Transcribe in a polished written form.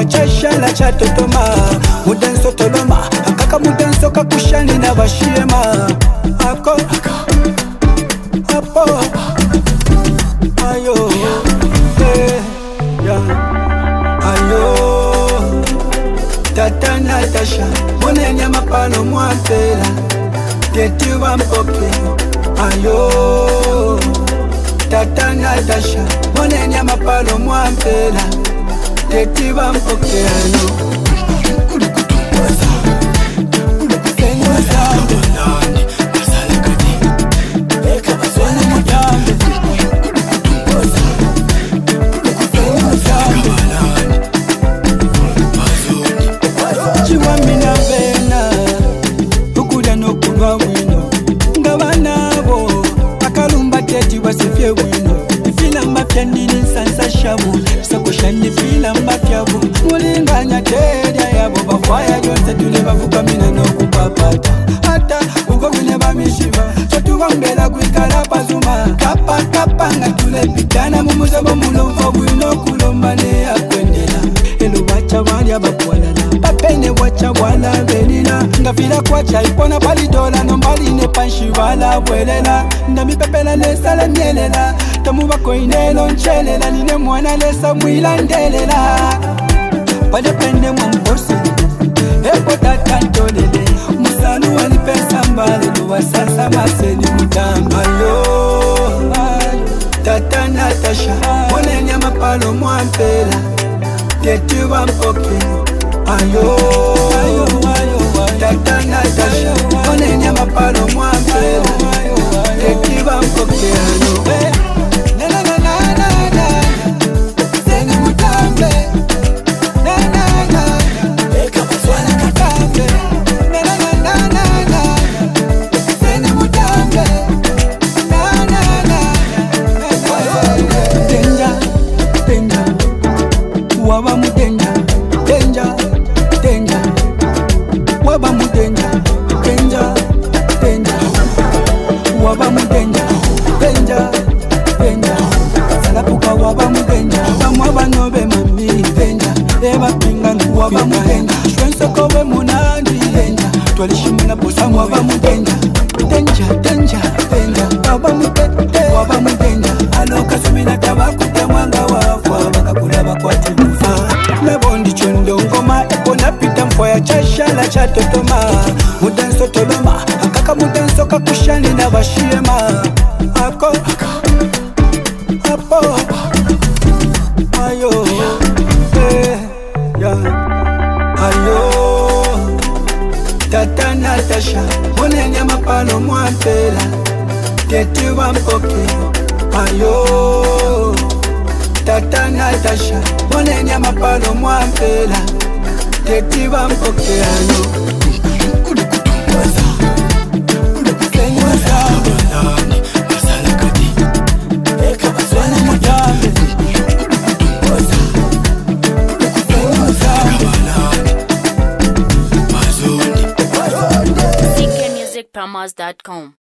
foya chashala chatotoma mudenso toloma akaka mudenso kakushani na bashiyema ako apo ayo ya ayo Tata Natasha monenya mapalo mwapela tetiwa mpoke ayo Tata Natasha monenya mapalo mwapela tetiwa mpoke ayo Sakushani fila mbafyabu mulinganya teria yabo bafaya yonse tuleba vukamina nokupapata hata uko kwenye bamishiva chatuwambela kwikala pazuma kapa kapa nga tulepitana mumuzabo mulomvo bwino kulombane ya kwendela elu wacha walya bakwalala papene wacha wala belila ngafila kwacha ipona palidola nombaline panshi wala bwelela ndamipepela nesala myelela tamuba koinelo nchelela nine mwana lesa mwilandelela padepende mwamposi epo tatantolele musalu walipesa mbale luwasasa maseni mutamba yo Tata Natasha monenya mapalo mwampela tetiwa mpoke ayo Tata Natasha monenya mapalo mwampela tetiwa mpoke ayo Waba mudenja, denja, denja. Waba mudenja, denja, denja. Waba mudenja, denja, denja. Salapuka waba mudenja, bamwaba nobe mami denja. Eba pingana waba mudenja, shwenso kowe munandi denja. Twalishimuna posa waba mudenja, denja, denja, denja. Waba mudenja, aloka sumina tabakuta mwanga wafwa bakakula bakwati. Nabondi chondo ngoma epona pita mfoya chashala chatotoma mudenso toloma akaka mudenso kakushani na bashiyema ako apo ayo ya ayo Tata Natasha monenya mapalo mwapela tetiwa mpoke ayo Tata Natasha monenya mapalo mwampela tetiwa mpoke ayo CKmusicPromos.com